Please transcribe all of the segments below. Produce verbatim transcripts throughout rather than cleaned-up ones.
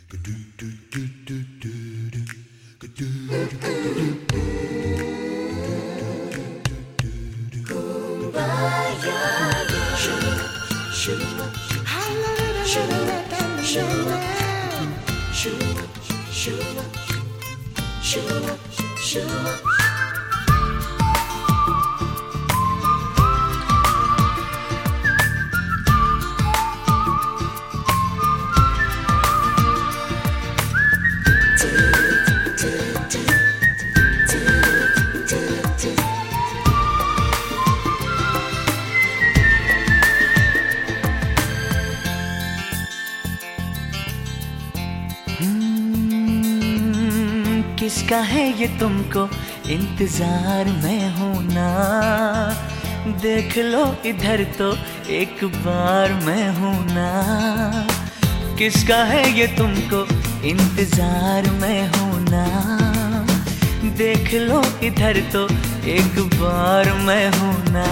किसका है ये तुमको इंतजार में हूँ ना, देख लो इधर तो एक बार मैं हूँ ना। किसका है ये तुमको इंतजार में हूँ ना, देख लो इधर तो एक बार मैं हूँ ना।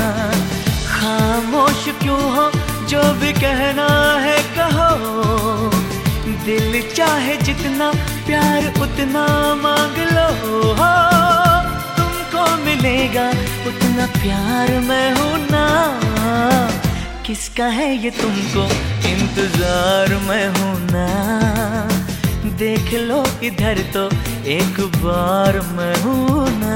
खामोश क्यों हो, जो भी कहना है कहो, दिल चाहे जितना प्यार उतना मांग लो, हो तुमको मिलेगा उतना प्यार मैं हूँ ना। किसका है ये तुमको इंतजार मैं हूँ ना, देख लो इधर तो एक बार मैं हूँ ना।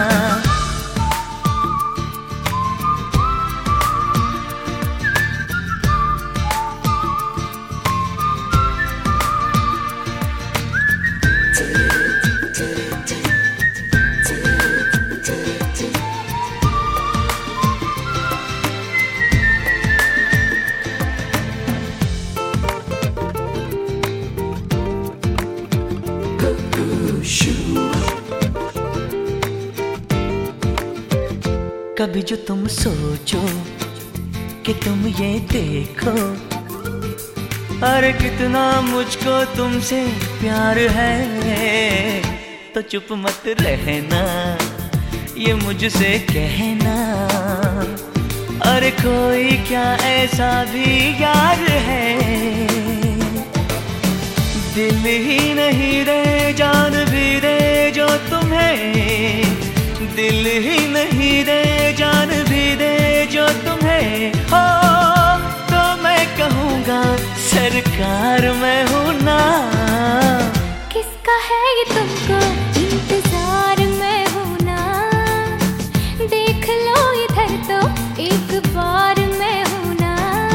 कभी जो तुम सोचो कि तुम ये देखो, अरे कितना मुझको तुमसे प्यार है, तो चुप मत रहना ये मुझसे कहना। अरे कोई क्या ऐसा भी यार है, दिल ही नहीं रे जान भी रे जो तुम्हें, दिल ही नहीं रे जान भी रे जो तुम्हें हो, तो मैं कहूँगा सरकार मैं हूँ ना। किसका है ये तुमको इंतजार मैं हूँ ना, देख लो इधर तो एक बार मैं हूँ ना।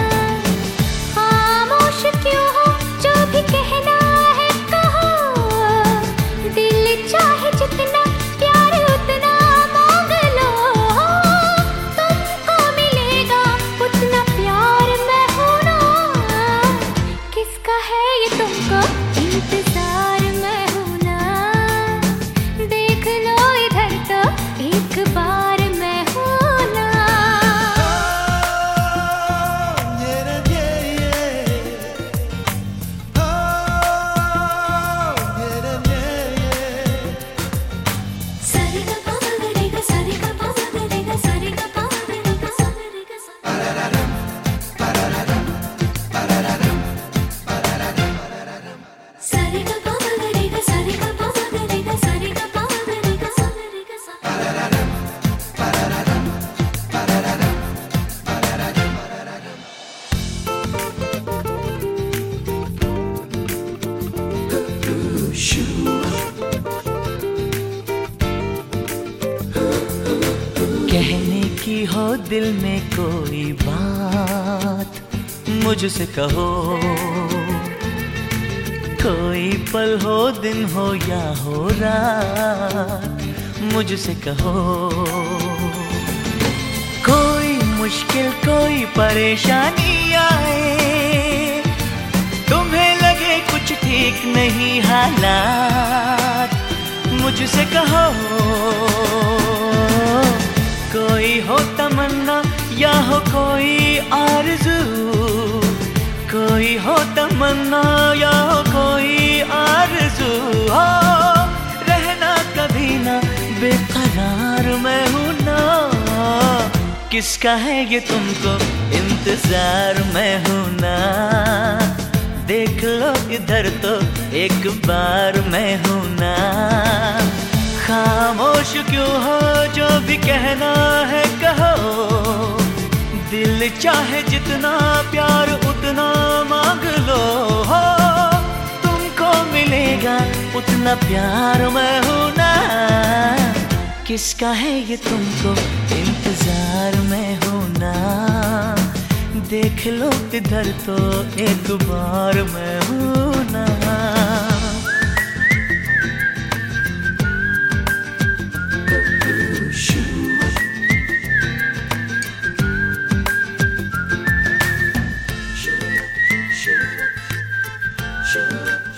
खामोश क्यों हो, जो भी कहना है कहो, दिल चाहे जितना प्यार उतना मांग लो, तुमको मिलेगा उतना प्यार मैं हूँ ना। किसका है ये तुमको इंतजार मैं हूँ ना, देख लो इधर तो एक बार मैं हूँ ना। सारे का पा मगरेगा, सारे का पा मगरेगा, सारे का पा मगरेगा, सारे का सारे का पा मगरेगा, सारे का पा मगरेगा, सारे का पा मगरेगा, सारे का कहने की हो दिल में कोई बात मुझसे कहो, कोई पल हो दिन हो या हो रात मुझसे कहो। कोई मुश्किल कोई परेशानी आए, तुम्हें लगे कुछ ठीक नहीं हालात मुझसे कहो। कोई हो तमन्ना या हो कोई आरज़ू, कोई हो तमन्ना या हो कोई आरज़ू, हो रहना कभी ना बेकरार मैं हूँ ना। किसका है ये तुमको इंतजार मैं हूँ ना, देख लो इधर तो एक बार मैं हूं ना। खामोश क्यों हो, जो भी कहना है कहो। दिल चाहे जितना प्यार उतना मांग लो हो। तुमको मिलेगा उतना प्यार मैं हूं ना। किसका है ये तुमको इंतजार मैं हूं ना। देख लो इधर तो एक बार मैं हूं ना। Sure.